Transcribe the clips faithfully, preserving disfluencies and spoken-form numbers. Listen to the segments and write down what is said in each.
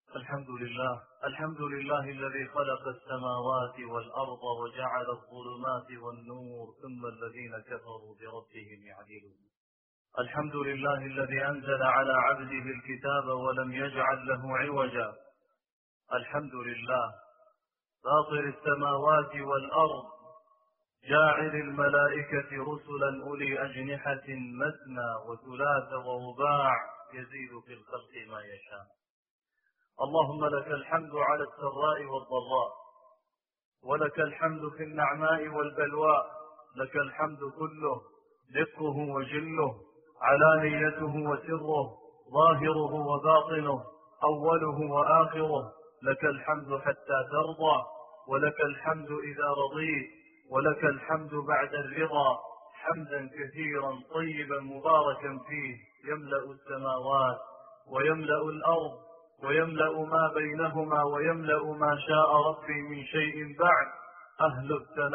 الحمد لله الحمد لله الذي خلق السماوات والأرض وجعل الظلمات والنور ثم الذين كفروا بربهم يعدلون. الحمد لله الذي أنزل على عبده الكتاب ولم يجعل له عوجا. الحمد لله فاطر السماوات والأرض جاعل الملائكة رسلا أولي أجنحة مثنى وثلاث ورباع يزيد في الخلق ما يشاء. اللهم لك الحمد على السراء والضراء، ولك الحمد في النعماء والبلواء، لك الحمد كله دقه وجله، علانيته وسره، ظاهره وباطنه، أوله وآخره. لك الحمد حتى ترضى، ولك الحمد إذا رضيت، ولك الحمد بعد الرضا، حمدا كثيرا طيبا مباركا فيه، يملأ السماوات ويملأ الأرض ويملأ ما بينهما ويملأ ما شاء ربي من شيء بعد. أهل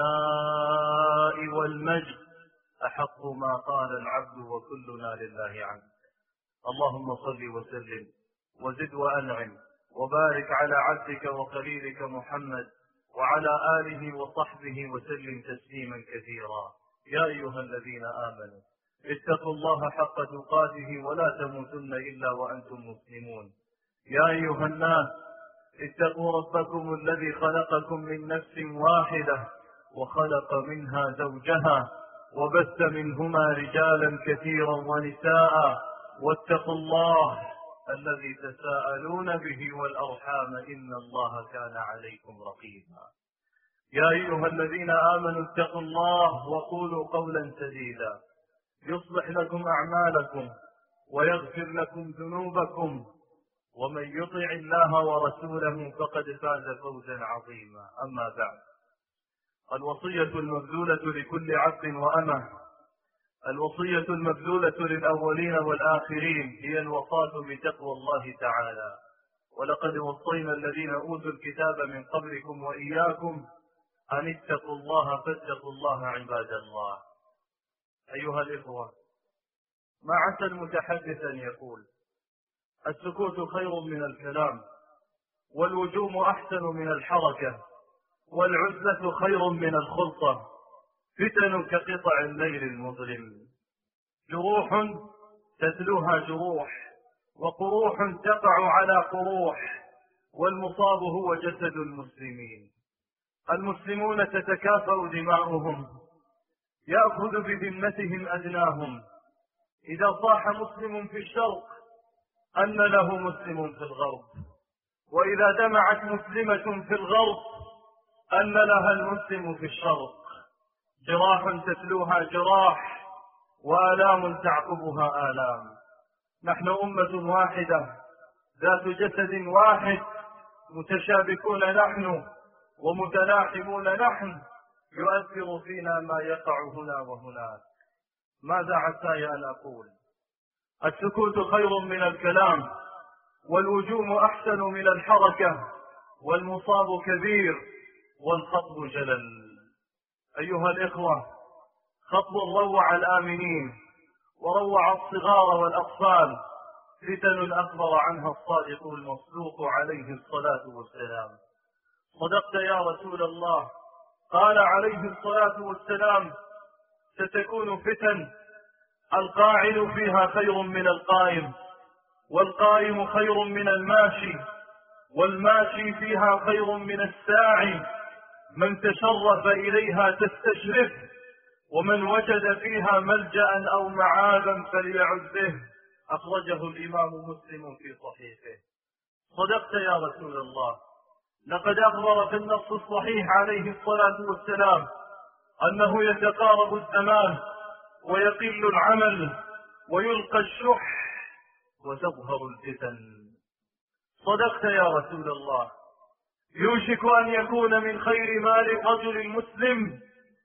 الثناء والمجد أحق ما قال العبد وكلنا لله عنه. اللهم صل وسلم وزد وأنعم وبارك على عبدك وخليلك محمد وعلى آله وصحبه وسلم تسليما كثيرا. يا أيها الذين آمنوا اتقوا الله حق تقاته ولا تموتن إلا وأنتم مسلمون. يا أيها الناس اتقوا ربكم الذي خلقكم من نفس واحدة وخلق منها زوجها وبث منهما رجالا كثيرا ونساء، واتقوا الله الذي تساءلون به والأرحام إن الله كان عليكم رقيبا. يا أيها الذين آمنوا اتقوا الله وقولوا قولا سديدا يصلح لكم أعمالكم ويغفر لكم ذنوبكم، ومن يطع الله ورسوله فقد فاز فوزا عظيما. أما بعد، الوصية المبذولة لكل عبد وأمة، الوصية المبذولة للأولين والآخرين هي الوصاة بتقوى الله تعالى. ولقد وصينا الذين أوتوا الكتاب من قبلكم وإياكم أن اتقوا الله فاتقوا الله عباد الله. أيها الإخوة، ما عسى المتحدث أن يقول السكوت خير من الكلام، والوجوم أحسن من الحركة، والعزلة خير من الخلطة، فتن كقطع الليل المظلم، جروح تتلوها جروح، وقروح تقع على قروح، والمصاب هو جسد المسلمين. المسلمون تتكافأ دماؤهم، يأخذ بذمتهم أدناهم. إذا صاح مسلم في الشرق أن له مسلم في الغرب، وإذا دمعت مسلمة في الغرب أن لها المسلم في الشرق. جراح تتلوها جراح، وآلام تعقبها آلام. نحن أمة واحدة ذات جسد واحد، متشابكون نحن ومتلاحمون نحن، يؤثر فينا ما يقع هنا وهناك. ماذا عساي أن أقول؟ السكوت خير من الكلام، والوجوم أحسن من الحركة، والمصاب كبير والخطب جلل. أيها الإخوة، خطب روع الآمنين وروع الصغار والأطفال، فتن أخبر عنها الصادق المصدوق عليه الصلاة والسلام. صدقت يا رسول الله، قال عليه الصلاة والسلام: ستكون فتن القاعد فيها خير من القائم، والقائم خير من الماشي، والماشي فيها خير من الساعي. من تشرف إليها تستشرف، ومن وجد فيها ملجأ أو معاذا فليعذ به. أخرجه الإمام مسلم في صحيحه. صدقت يا رسول الله، لقد أخبر في النص الصحيح عليه الصلاة والسلام أنه يتقارب الزمان ويقل العمل ويلقى الشح وتظهر الفتن. صدقت يا رسول الله، يوشك أن يكون من خير مال الرجل المسلم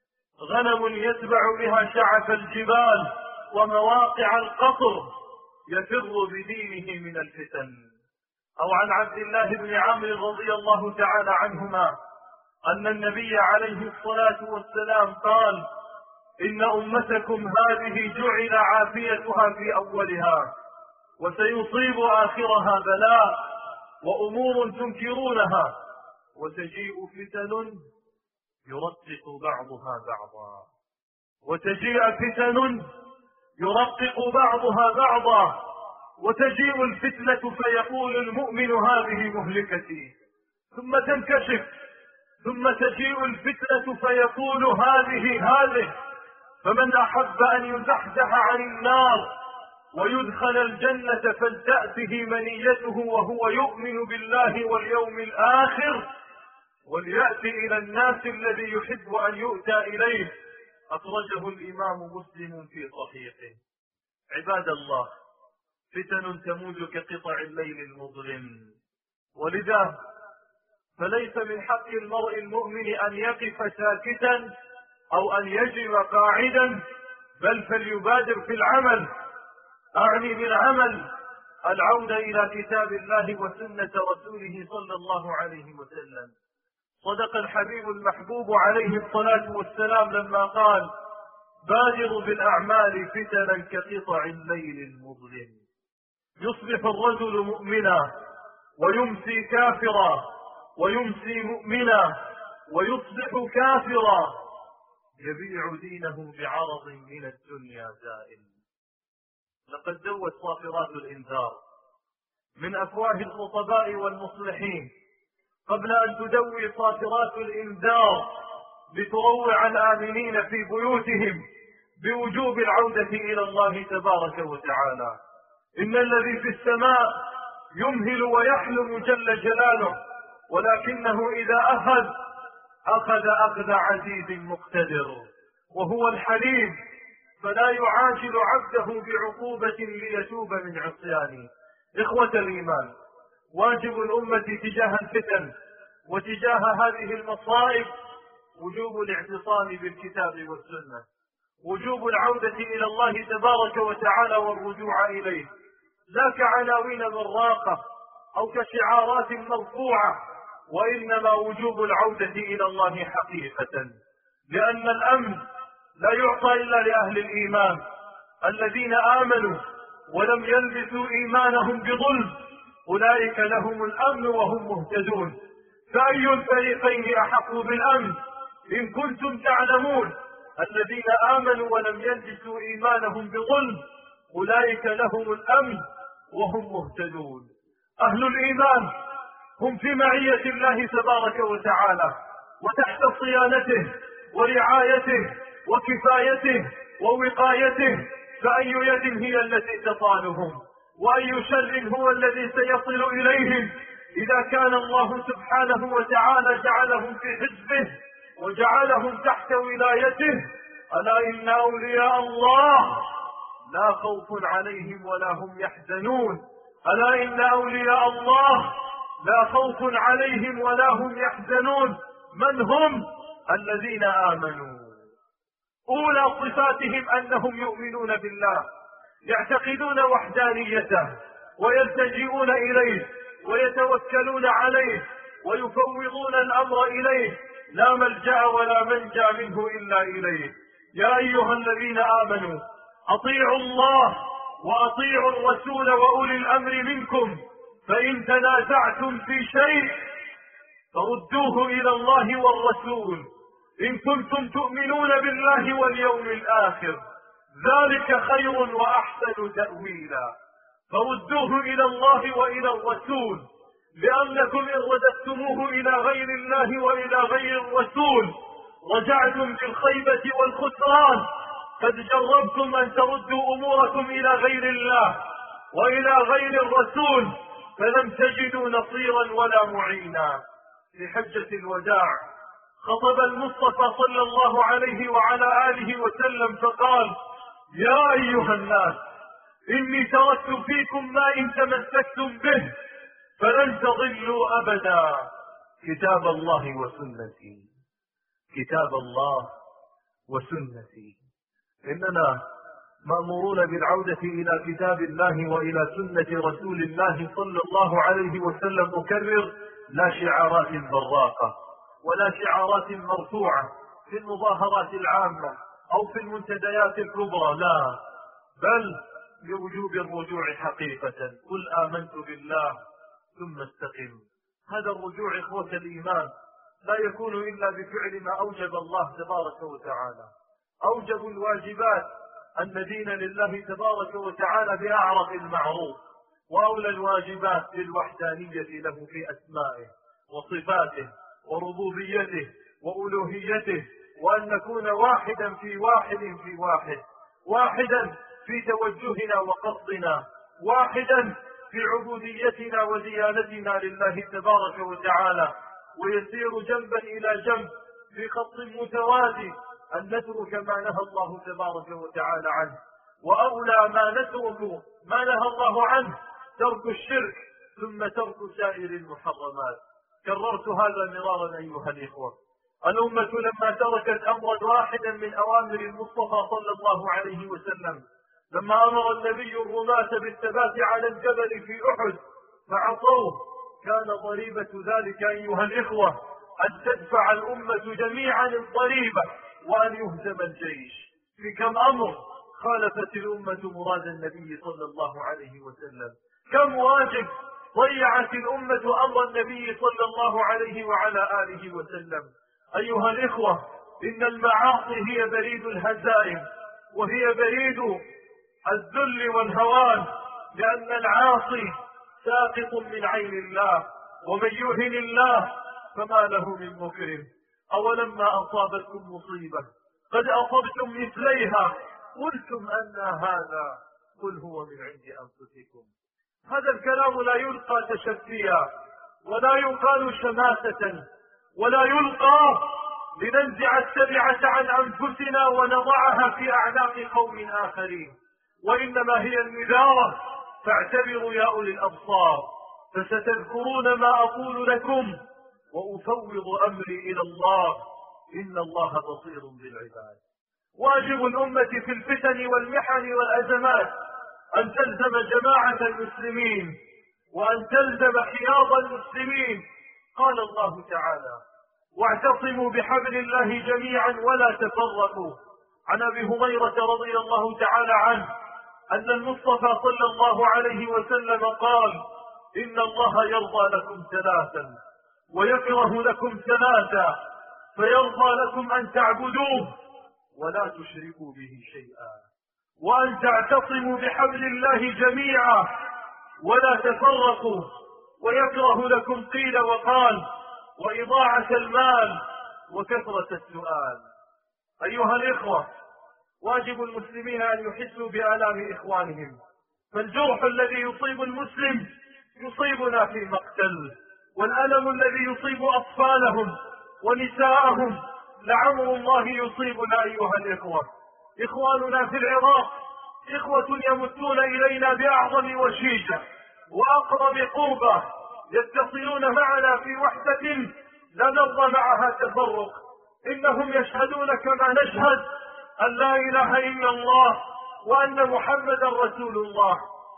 غنم يتبع بها شعف الجبال ومواقع القطر، يفر بدينه من الفتن. أو عن عبد الله بن عمرو رضي الله تعالى عنهما أن النبي عليه الصلاة والسلام قال: إن أمتكم هذه جعل عافيتها في أولها، وسيصيب آخرها بلاء. وأمور تنكرونها، وتجيء فتن يرقق بعضها بعضا، وتجيء فتن يرقق بعضها بعضا، وتجيء الفتنة فيقول المؤمن هذه مهلكتي، ثم تنكشف، ثم تجيء الفتنة فيقول هذه هذه. فمن أحب أن يزحزح عن النار ويدخل الجنة فلتأته منيته وهو يؤمن بالله واليوم الآخر وليأتي إلى الناس الذي يحب أن يؤتى إليه. أخرجه الإمام مسلم في صحيحه. عباد الله، فتن تموج كقطع الليل المظلم، ولذا فليس من حق المرء المؤمن أن يقف ساكتا أو أن يجب قاعدا، بل فليبادر في العمل. أعني بالعمل العودة إلى كتاب الله وسنة رسوله صلى الله عليه وسلم. صدق الحبيب المحبوب عليه الصلاة والسلام لما قال: بادروا بالأعمال فتنا كقطع الليل المظلم. يصبح الرجل مؤمنا ويمسي كافرا، ويمسي مؤمنا ويصبح كافرا، يبيع دينه بعرض من الدنيا زائل. لقد دوت صافرات الإنذار من أفواه الخطباء والمصلحين قبل أن تدوي صافرات الإنذار لتروع الآمنين في بيوتهم بوجوب العودة إلى الله تبارك وتعالى. إن الذي في السماء يمهل ويحلم جل جلاله، ولكنه إذا أخذ أخذ أخذ عزيز مقتدر، وهو الحليم، فلا يعاجل عبده بعقوبة ليتوب من عصيانه. إخوة الإيمان، واجب الأمة تجاه الفتن وتجاه هذه المصائب وجوب الاعتصام بالكتاب والسنة، وجوب العودة إلى الله تبارك وتعالى والرجوع إليه، لا كعناوين براقة أو كشعارات مرفوعة، وإنما وجوب العودة إلى الله حقيقة، لأن الأمن لا يعطى إلا لأهل الإيمان الذين آمنوا ولم يلبسوا إيمانهم بظلم، أولئك لهم الأمن وهم مهتدون. فأي الفريقين أحق بالأمن إن كنتم تعلمون؟ الذين آمنوا ولم يلبسوا إيمانهم بظلم أولئك لهم الأمن وهم مهتدون. أهل الإيمان هم في معية الله تبارك وتعالى وتحت صيانته ورعايته وكفايته ووقايته، فأي يد هي التي تطالهم، وأي شر هو الذي سيصل إليهم إذا كان الله سبحانه وتعالى جعلهم في حزبه وجعلهم تحت ولايته. ألا إن أولياء الله لا خوف عليهم ولا هم يحزنون. ألا إن أولياء الله لا خوف عليهم ولا هم يحزنون. من هم؟ الذين آمنوا. أولى صفاتهم أنهم يؤمنون بالله، يعتقدون وحدانيته ويلتجئون إليه ويتوكلون عليه ويفوضون الأمر إليه، لا ملجأ ولا منجا منه إلا إليه. يا أيها الذين آمنوا أطيعوا الله وأطيعوا الرسول وأولي الأمر منكم، فإن تنازعتم في شيء فردوه إلى الله والرسول إن كنتم تؤمنون بالله واليوم الآخر، ذلك خير وأحسن تأويلا. فردوه إلى الله وإلى الرسول، لأنكم إن رددتموه إلى غير الله وإلى غير الرسول رجعتم بالخيبة والخسران. قد جربتم أن تردوا أموركم إلى غير الله وإلى غير الرسول فلم تجدوا نصيرا ولا معينا. في حجة الوداع خطب المصطفى صلى الله عليه وعلى آله وسلم فقال: يا أيها الناس إني تركت فيكم ما إن تمسكتم به فلن تضلوا أبدا، كتاب الله وسنتي، كتاب الله وسنتي. إننا مأمورون بالعودة إلى كتاب الله وإلى سنة رسول الله صلى الله عليه وسلم. أكرر: لا شعارات براقة ولا شعارات مرفوعة في المظاهرات العامة أو في المنتديات الكبرى، لا، بل بوجوب الرجوع حقيقة. قل آمنت بالله ثم استقم. هذا الرجوع إخوة الإيمان لا يكون إلا بفعل ما أوجب الله تبارك وتعالى. أوجب الواجبات أن ندين لله تبارك وتعالى بأعرف المعروف، وأولى الواجبات بالوحدانية له في أسمائه وصفاته وربوبيته وألوهيته، وأن نكون واحدا في واحد في واحد، واحدا في توجهنا وقصدنا، واحدا في عبوديتنا وديانتنا لله تبارك وتعالى، ويسير جنبا إلى جنب في خط متوازي أن نترك ما نهى الله تبارك وتعالى عنه. وأولى ما نترك ما نهى الله عنه ترك الشرك، ثم ترك سائر المحرمات. كررت هذا مرارا أيها الإخوة. الأمة لما تركت أمرا واحدا من أوامر المصطفى صلى الله عليه وسلم، لما أمر النبي الرماة بالثبات على الجبل في أحد فعصوه، كان ضريبة ذلك أيها الإخوة أن تدفع الأمة جميعا الضريبة وأن يهزم الجيش. في كم أمر خالفت الأمة مراد النبي صلى الله عليه وسلم، كم واجب ضيعت الأمة أمر النبي صلى الله عليه وعلى آله وسلم. أيها الإخوة، إن المعاصي هي بريد الهزائم، وهي بريد الذل والهوان، لأن العاصي ساقط من عين الله، ومن يهن الله فما له من مكرم. أولما أصابتكم مصيبة قد أصبتم مثليها قلتم أن هذا، قل هو من عند أنفسكم. هذا الكلام لا يلقى تشفيا، ولا يقال شماتة، ولا يلقى لننزع التبعة عن أنفسنا ونضعها في أعناق قوم آخرين، وإنما هي النذارة. فاعتبروا يا أولي الأبصار، فستذكرون ما أقول لكم، وأفوض أمري إلى الله، إن الله بصير بالعباد. واجب الأمة في الفتن والمحن والأزمات أن تلزم جماعة المسلمين، وأن تلزم حياض المسلمين. قال الله تعالى: واعتصموا بحبل الله جميعا ولا تفرقوا. عن أبي هريرة رضي الله تعالى عنه أن المصطفى صلى الله عليه وسلم قال: إن الله يرضى لكم ثلاثا ويكره لكم ثلاثا، فيرضى لكم أن تعبدوه ولا تشركوا به شيئا، وأن تعتصموا بحبل الله جميعا ولا تفرقوا، ويكره لكم قيل وقال وإضاعة المال وكثرة السؤال. أيها الإخوة، واجب المسلمين أن يحسوا بآلام إخوانهم، فالجرح الذي يصيب المسلم يصيبنا في مقتل، والألم الذي يصيب أطفالهم ونساءهم لعمر الله يصيبنا. أيها الإخوة، إخواننا في العراق إخوة يمتون إلينا بأعظم وشيجة وأقرب قربة، يتصلون معنا في وحدة لا نرضى معها تفرق. إنهم يشهدون كما نشهد أن لا إله إلا الله وأن محمدا رسول الله.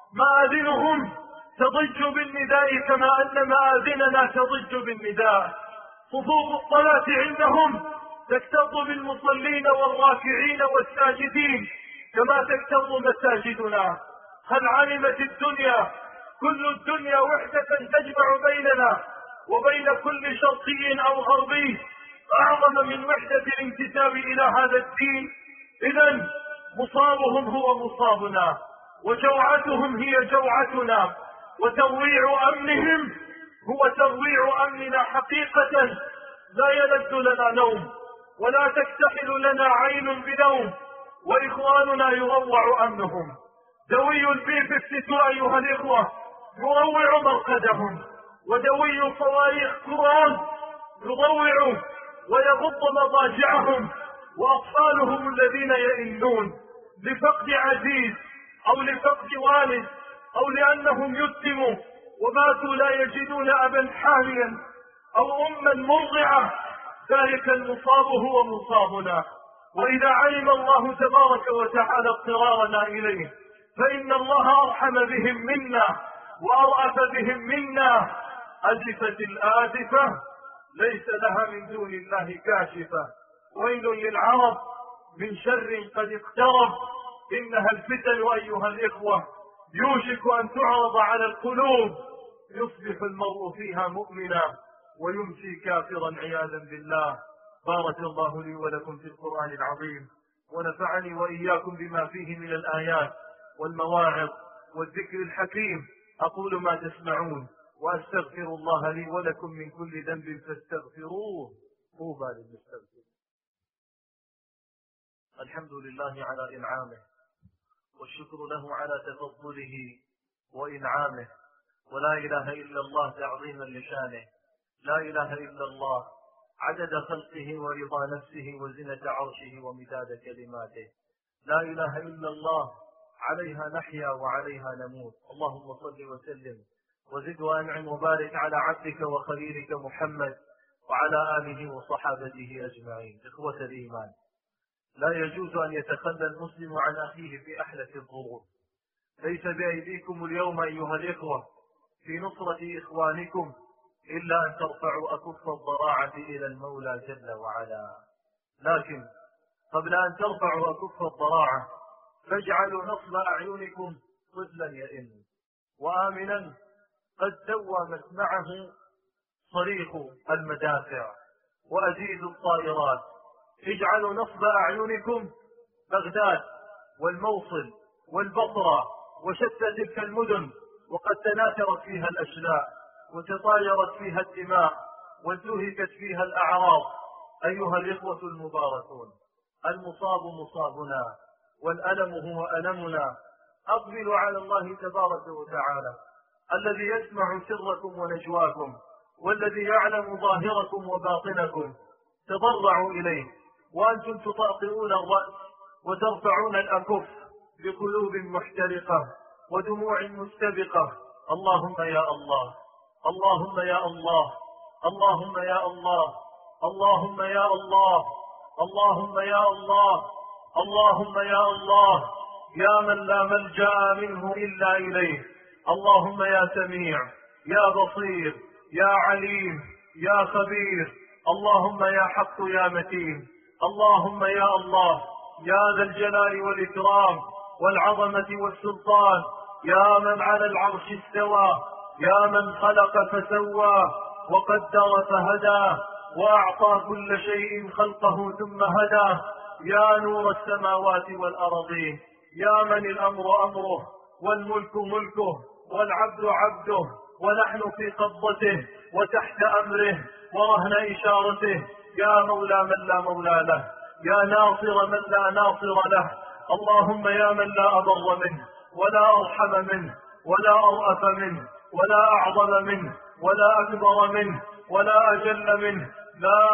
مآذنهم تضج بالنداء كما أن مآذننا تضج بالنداء. صفوف الصلاة عندهم تكتظ بالمصلين والراكعين والساجدين كما تكتظ مساجدنا. هل علمت الدنيا كل الدنيا وحدة تجمع بيننا وبين كل شرقي أو غربي أعظم من وحدة الانتساب إلى هذا الدين؟ إذن مصابهم هو مصابنا، وجوعتهم هي جوعتنا، وترويع أمنهم هو ترويع أمننا حقيقة. لا يلد لنا نوم ولا تكتحل لنا عين بنوم، وإخواننا يروع أمنهم. دوي البي خمسين أيها الإخوة يروع مرقدهم، ودوي صواريخ قرآن يروع ويغض مضاجعهم، وأطفالهم الذين يئنون لفقد عزيز أو لفقد والد أو لأنهم يتموا وماتوا لا يجدون أبا حاميا أو أما مرضعة، ذلك المصاب هو مصابنا. وإذا علم الله تبارك وتعالى اضطرارنا إليه فإن الله أرحم بهم منا وأرأف بهم منا. أزفت الآزفة ليس لها من دون الله كاشفة، ويل للعرب من شر قد اقترب. إنها الفتن أيها الإخوة يوشك أن تعرض على القلوب يصبح المرء فيها مؤمنا ويمسي كافرا عياذا بالله. بارك الله لي ولكم في القرآن العظيم، ونفعني وإياكم بما فيه من الآيات والمواعظ والذكر الحكيم. أقول ما تسمعون وأستغفر الله لي ولكم من كل ذنب فاستغفروه. طوبى للمستغفرين. الحمد لله على إنعامه، والشكر له على تفضله وإنعامه، ولا إله إلا الله تعظيما لشانه. لا إله إلا الله عدد خلقه ورضا نفسه وزنة عرشه ومداد كلماته. لا إله إلا الله عليها نحيا وعليها نموت. اللهم صل وسلم وزد وأنعم وبارك على عبدك وخليلك محمد وعلى آله وصحابته أجمعين. إخوة الإيمان، لا يجوز أن يتخلى المسلم عن أخيه في أحلك الظروف. ليس بأيديكم اليوم أيها الإخوة في نصرة إخوانكم إلا أن ترفعوا أكف الضراعة إلى المولى جل وعلا. لكن قبل أن ترفعوا أكف الضراعة فاجعلوا نصب أعينكم طفلا يئن وآمنا قد سوى مسمعه صريخ المدافع وأزيز الطائرات. اجعلوا نصب أعينكم بغداد والموصل والبصرة وشتى تلك المدن وقد تناثرت فيها الأشلاء وتطايرت فيها الدماء وانتهكت فيها الأعراض. أيها الإخوة المباركون، المصاب مصابنا والألم هو ألمنا. أقبلوا على الله تبارك وتعالى الذي يسمع سركم ونجواكم والذي يعلم ظاهركم وباطنكم. تضرعوا إليه وأنتم تطأطئون الرأس وترفعون الأكف بقلوب محترقة ودموع مستبقة. اللهم يا الله، اللهم يا الله، اللهم يا الله، اللهم يا الله، اللهم يا الله، اللهم يا الله، يا من لا ملجأ منه إلا إليه. اللهم يا سميع يا بصير يا عليم يا خبير. اللهم يا حق يا متين. اللهم يا الله، يا ذا الجلال والإكرام والعظمة والسلطان، يا من على العرش استوى، يا من خلق فسوى وقدر فهدى وأعطى كل شيء خلقه ثم هداه. يا نور السماوات والأرضين، يا من الأمر أمره والملك ملكه والعبد عبده ونحن في قبضته وتحت أمره ورهن إشارته. يا مولى من لا مولى له، يا ناصر من لا ناصر له. اللهم يا من لا أبر منه ولا أرحم منه ولا أرأف منه ولا أعظم منه ولا أكبر منه ولا أجل منه. لا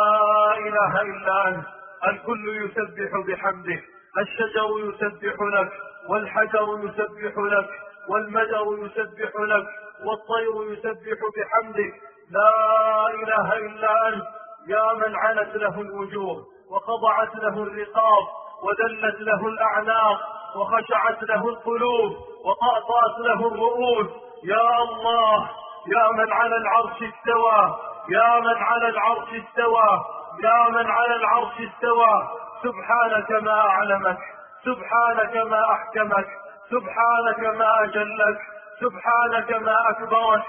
إله إلا أنت. الكل يسبح بحمدك، الشجر يسبح لك والحجر يسبح لك والمدر يسبح لك والطير يسبح بحمدك. لا إله إلا أنت. يا من عنت له الوجوه وخضعت له الرقاب وذلت له الأعناق وخشعت له القلوب وطأطأت له الرؤوس. يا الله، يا من على العرش استوى، يا من على العرش استوى، يا من على العرش استوى. سبحانك ما أعلمك، سبحانك ما أحكمك، سبحانك ما أجلك، سبحانك ما أكبرك،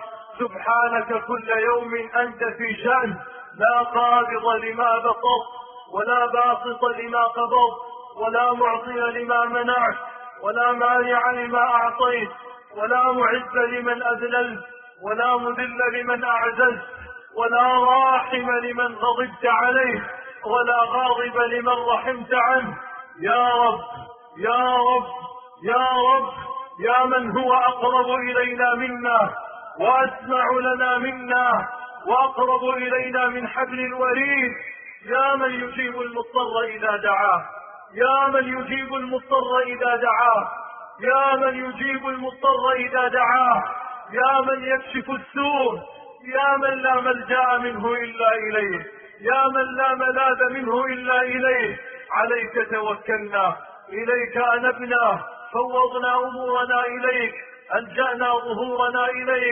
سبحانك كل يوم أنت في شأن. لا قابض لما بسط ولا باسط لما قبض ولا معطي لما منعت ولا مانع لما أعطيت ولا معز لمن أذللت ولا مذل لمن أعززت ولا راحم لمن غضبت عليه ولا غاضب لمن رحمت عنه. يا رب يا رب يا رب، يا من هو أقرب إلينا منا وأسمع لنا منا وأقرب إلينا من حبل الوريد. يا من يجيب المضطر إذا دعاه، يا من يجيب المضطر إذا دعاه، يا من يجيب المضطر إذا دعاه، يا من يكشف السوء، يا من لا ملجأ منه إلا إليه، يا من لا ملاذ منه إلا إليه. عليك توكلنا، إليك أنبنا، فوضنا أمورنا إليك، ألجأنا ظهورنا إليك،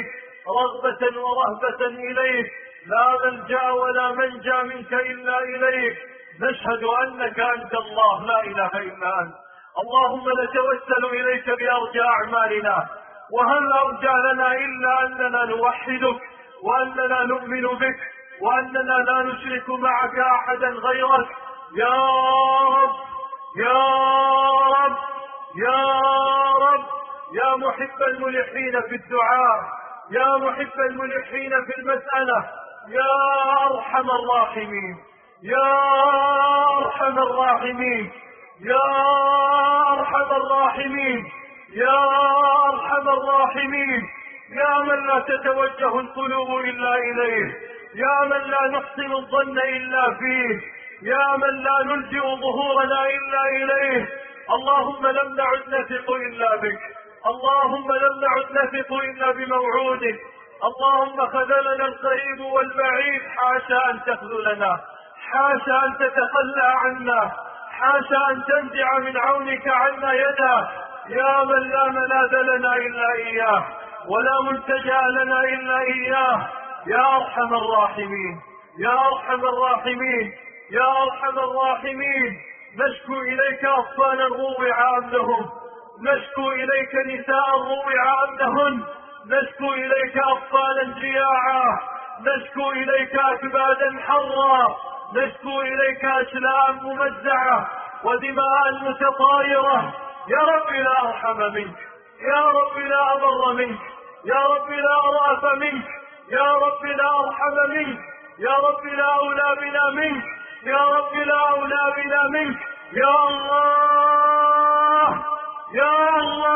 رغبة ورهبة إليك. لا ملجأ ولا منجا منك إلا إليك. نشهد أنك أنت الله، لا إله إلا أنت. اللهم نتوسل إليك بأرجى أعمالنا وهل أرجى لنا إلا أننا نوحدك وأننا نؤمن بك وأننا لا نشرك معك أحدا غيرك. يا رب يا رب يا رب يا محب الملحين في الدعاء، يا محب الملحين في المسألة، يا أرحم الراحمين يا أرحم الراحمين يا أرحم الراحمين يا أرحم الراحمين، يا من لا تتوجه القلوب إلا إليه، يا من لا نحسن الظن إلا فيه، يا من لا نلجئ ظهورنا إلا إليه. اللهم لم نعد نثق إلا بك، اللهم لم نعد نثق إلا بموعودك. اللهم خذلنا القريب والبعيد، حاشا أن تخذلنا، حاشا أن تتخلى عنا، حاشا أن تنزع من عونك عنا يدا. يا من لا ملاذ لنا إلا إياه ولا ملتجأ لنا إلا إياه. يا أرحم الراحمين يا أرحم الراحمين يا أرحم الراحمين، نشكو إليك أطفالا روع أمنهم، نشكو إليك نساء روع أمنهن، نشكو إليك أطفالا جياعا، نشكو إليك أكبادا حرا، نشكو إليك أشلاء ممزعة ودماء متطايرة. يا رب لا أرحم منك، يا رب لا أبر منك، يا رب لا أرأف منك، يا رب لا أرحم منك، يا رب لا أولى بنا منك، يا رب لا أولى بنا منك. يا الله يا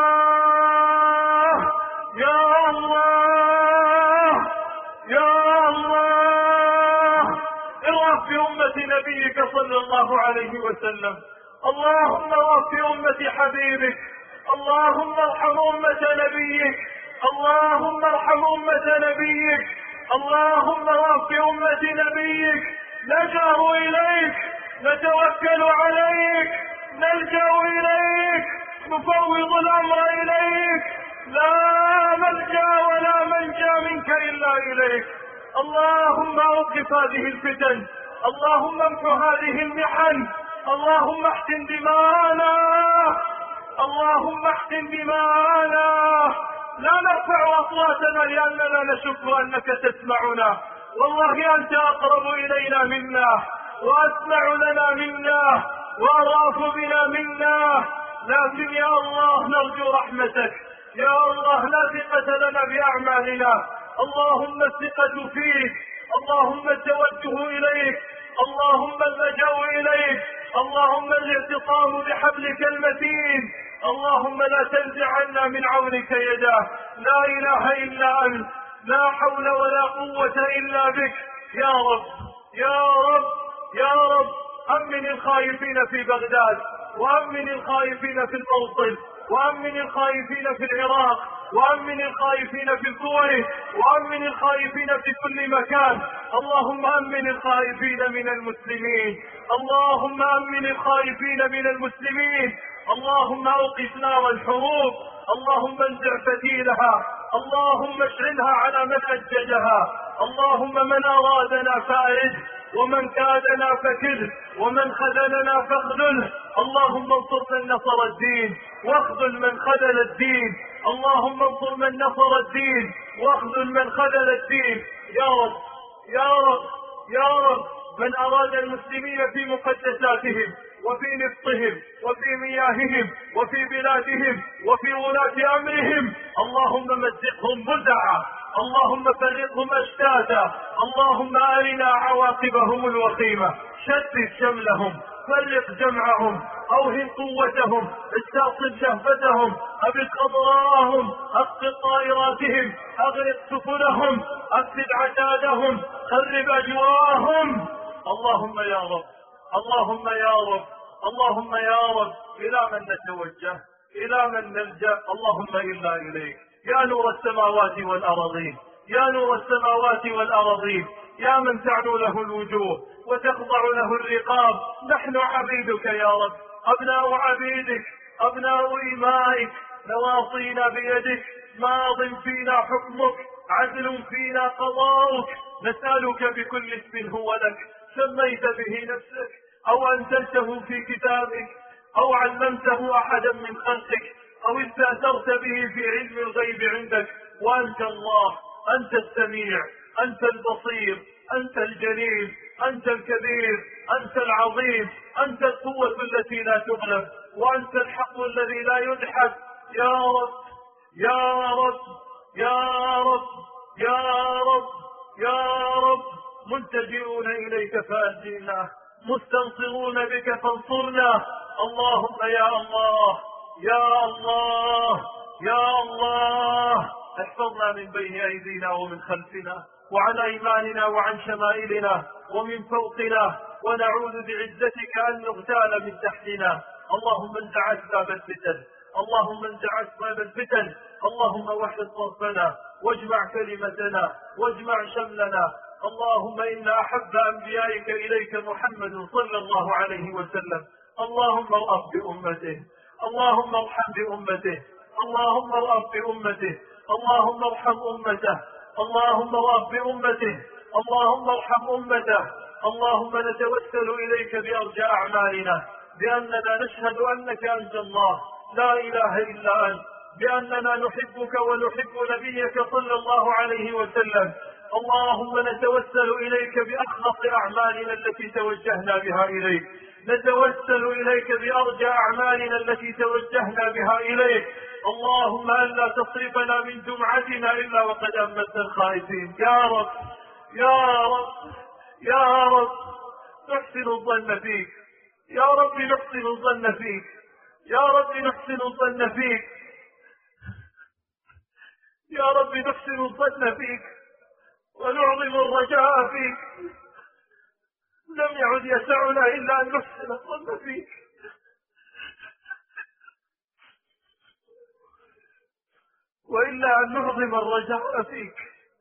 الله يا الله يا الله، ارحم في أمة نبيك صلى الله عليه وسلم. اللهم ارحم في أمة حبيبك، اللهم ارحم أمة نبيك، اللهم ارحم أمة نبيك، اللهم ارحم في أمة نبيك. نجأ إليك، نتوكل عليك، نلجأ إليك، نفوض الأمر إليك، لا ملجأ ولا منجا منك إلا إليك. اللهم أوقف هذه الفتن، اللهم امح هذه المحن، اللهم احقن دماءنا، اللهم احقن دماءنا. لا نرفع أصواتنا لأننا نشك أنك تسمعنا، والله أنت أقرب إلينا منا وأسمع لنا منا وأراف بنا منا، لكن يا الله نرجو رحمتك، يا الله لا ثقة لنا بأعمالنا، اللهم الثقة فيك، اللهم التوجه إليك، اللهم اللجأ إليك، اللهم الاعتصام بحبلك المتين، اللهم لا تنزع عنا من عونك يداه. لا إله إلا أنت، لا حول ولا قوة إلا بك. يا رب يا رب يا رب، أمن الخائفين في بغداد، وأمن الخائفين في الموصل، وأمن الخائفين في العراق، وأمن الخائفين في الكويت، وأمن الخائفين في كل مكان. اللهم أمن الخائفين من المسلمين، اللهم أمن الخائفين من المسلمين. اللهم أوقف نار الحروب، اللهم انزع فتيلها، اللهم اشعلها على من أججها، اللهم من أرادنا فأعد، ومن كادنا فكل، ومن خذلنا فاخذله. اللهم انصر من نصر الدين واخذل من خذل الدين، اللهم انصر من نصر الدين واخذل من خذل الدين. يا رب يا رب يا رب، من أراد المسلمين في مقدساتهم وفي نفطهم وفي مياههم وفي بلادهم وفي ولاة أمرهم، اللهم مزقهم مزعا، اللهم فرقهم أشتاتا، اللهم أرنا عواقبهم الوخيمة، شتت شملهم، فرق جمعهم، أوهن قوتهم، استأصل شهفتهم، أبد أضرارهم، أسقط طائراتهم، أغرق سفنهم، أفسد عتادهم، خرب أجواهم. اللهم يا رب اللهم يا رب اللهم يا رب، إلى من نتوجه، إلى من نلجأ؟ اللهم إلا إليك. يا نور السماوات والأرضين، يا نور السماوات والأرضين، يا من تعلو له الوجوه وتخضع له الرقاب، نحن عبيدك يا رب، أبناء عبيدك، أبناء إمائك، نواصينا بيدك، ماض فينا حكمك، عدل فينا قضاؤك. نسألك بكل اسم هو لك سميت به نفسك، أو أنزلته في كتابك، أو علمته أحدا من خلقك، أو استأثرت به في علم الغيب عندك، وأنت الله، أنت السميع، أنت البصير، أنت الجليل، أنت الكبير، أنت العظيم، أنت القوة التي لا تغلب، وأنت الحق الذي لا يدحد. يا رب يا رب يا رب يا رب يا رب، ملتجئون إليك فأنجنا، مستنصرون بك فانصرنا. اللهم يا الله يا الله يا الله، احفظنا من بين أيدينا ومن خلفنا وعن أيماننا وعن شمائلنا ومن فوقنا، ونعوذ بعزتك أن نغتال من تحتنا. اللهم انزع أسباب الفتن، اللهم انزع أسباب الفتن، اللهم وحد صرفنا واجمع كلمتنا واجمع شملنا. اللهم إن أحب أنبيائك إليك محمد صلى الله عليه وسلم. اللهم ارأف بأمته، اللهم ارحم بأمته، اللهم ارأف بأمته، اللهم ارحم أمته، اللهم ارأف بأمته، اللهم ارحم أمته. اللهم نتوسل إليك بأرجى أعمالنا بأننا نشهد أنك أنت الله لا إله إلا أنت، بأننا نحبك ونحب نبيك صلى الله عليه وسلم. اللهم نتوسل إليك بأخلص أعمالنا التي توجهنا بها إليك، نتوسل إليك بأرجى أعمالنا التي توجهنا بها إليك. اللهم ألا تصرفنا من جمعتنا إلا وقد أمت الخائفين. يا رب يا رب يا رب، نحسن الظن فيك يا رب، نحسن الظن فيك يا رب، نحسن الظن فيك يا رب، نحسن الظن فيك ونعظم الرجاء فيك. لم يعد يسعنا إلا أن نحسن الظن فيك، وإلا أن نعظم الرجاء فيك.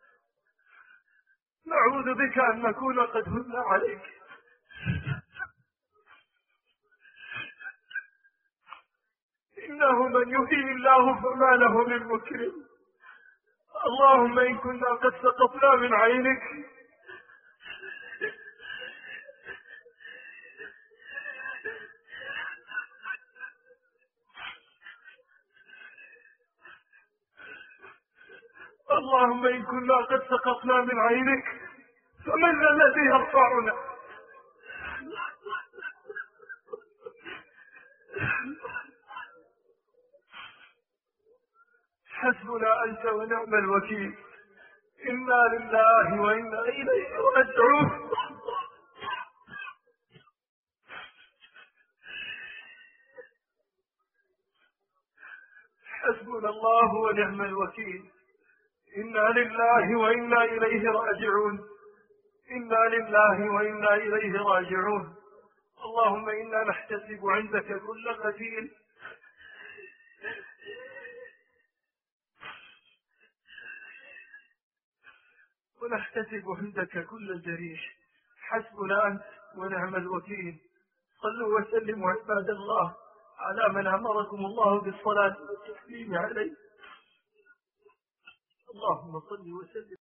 نعوذ بك أن نكون قد هنا عليك. إنه من يهين الله فما له من مكرم. اللهم إن كنا قد سقطنا من عينك اللهم إن كنا قد سقطنا من عينك فمن الذي يرفعنا؟ حسبنا أنت ونعم الوكيل. إنا لله وإنا إليه راجعون. حسبنا الله ونعم الوكيل. إنا لله وإنا إليه راجعون. إنا لله وإنا إليه راجعون. اللهم إنا نحتسب عندك كل قتيل، ونحتسب عندك كل جريح. حسبنا أنت ونعم الوكيل. صلوا وسلموا عباد الله على من أمركم الله بالصلاة والتسليم عليه. اللهم صل وسلم